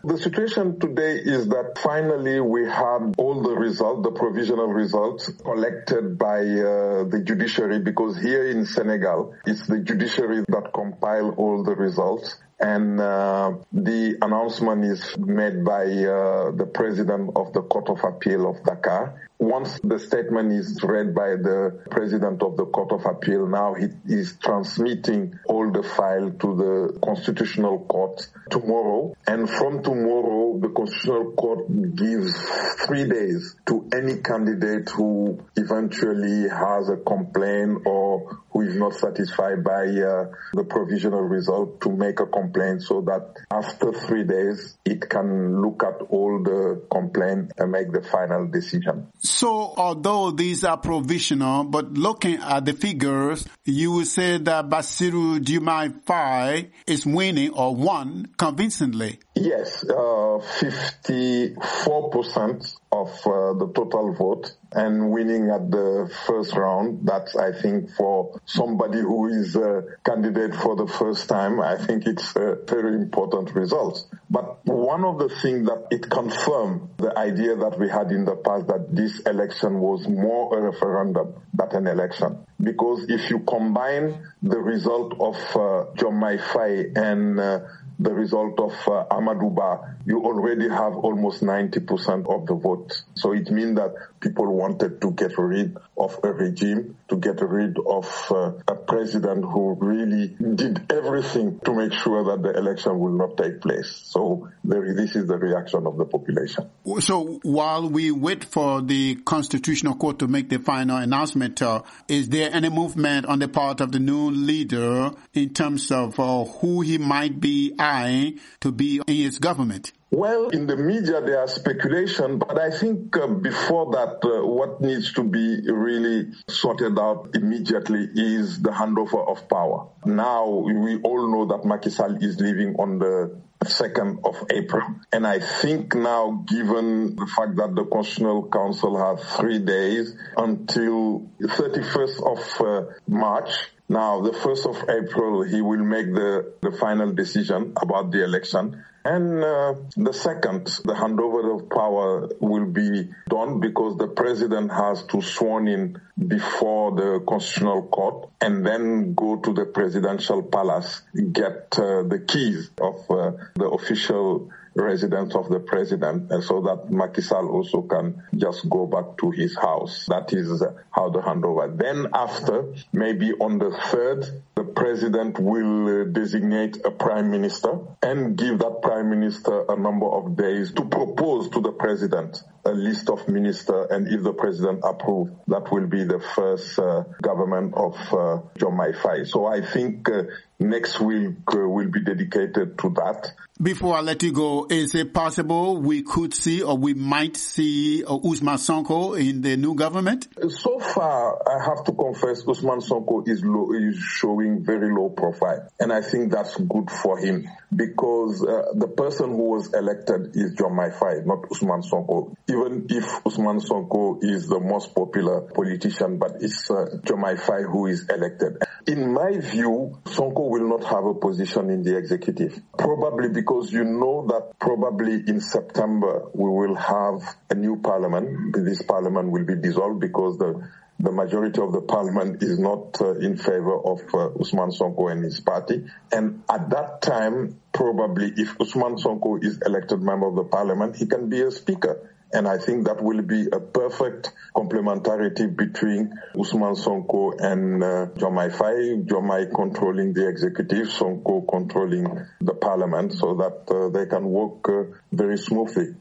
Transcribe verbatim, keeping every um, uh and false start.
The situation today is that finally we have all the results, the provisional results collected by uh, the judiciary, because here in Senegal, it's the judiciary that compile all the results. And uh, the announcement is made by uh, the president of the Court of Appeal of Dakar. Once the statement is read by the president of the Court of Appeal, now he is transmitting all the file to the Constitutional Court tomorrow. And from tomorrow, the Constitutional Court gives three days to any candidate who eventually has a complaint or who is not satisfied by uh, the provisional result to make a complaint, so that after three days, it can look at all the complaints and make the final decision. So although these are provisional, but looking at the figures, you would say that Bassirou Diomaye Faye is winning or won convincingly. Yes, uh, fifty-four percent of uh, the total vote, and winning at the first round. That's, I think, for somebody who is a candidate for the first time, I think it's a very important result. But one of the things that it confirmed the idea that we had in the past, that this election was more a referendum than an election. Because if you combine the result of uh, Diomaye Faye and uh, the result of uh, Amadou Ba, you already have almost ninety percent of the vote. So it means that people wanted to get rid of a regime, to get rid of uh, a president who really did everything to make sure that the election will not take place. So there, this is the reaction of the population. So while we wait for the Constitutional Court to make the final announcement, uh, is there any movement on the part of the new leader in terms of uh, who he might be eyeing to be in his government? Well, in the media there are speculation, but I think uh, before that, uh, what needs to be really sorted out immediately is the handover of power. Now, we all know that Macky Sall is leaving on the second of April. And I think now, given the fact that the Constitutional Council has three days until thirty-first of uh, March, now the first of April, he will make the, the final decision about the election. And uh, the second, the handover of power will be done because the president has to sworn in before the Constitutional Court and then go to the presidential palace, get uh, the keys of uh, the official residence of the president, and so that Macky Sall also can just go back to his house. That is how the handover. Then after, maybe on the third, the president will uh, designate a prime minister and give that prime minister a number of days to propose to the president a list of ministers, and if the president approves, that will be the first uh, government of uh, Diomaye Faye. So I think uh, next week uh, will be dedicated to that. Before I let you go, is it possible we could see or we might see uh, Ousmane Sonko in the new government? So far, I have to confess, Ousmane Sonko is, low, is showing very low profile. And I think that's good for him because uh, the person who was elected is Diomaye Faye, not Ousmane Sonko. Even if Ousmane Sonko is the most popular politician, but it's uh, Diomaye Faye who is elected. In my view, Sonko will not have a position in the executive. Probably because you know that probably in September we will have a new parliament. This parliament will be dissolved because the the majority of the parliament is not uh, in favor of uh, Ousmane Sonko and his party. And at that time, probably if Ousmane Sonko is elected member of the parliament, he can be a speaker. And I think that will be a perfect complementarity between Ousmane Sonko and uh, Diomaye Faye, Diomaye controlling the executive, Sonko controlling the parliament, so that uh, they can work uh, very smoothly.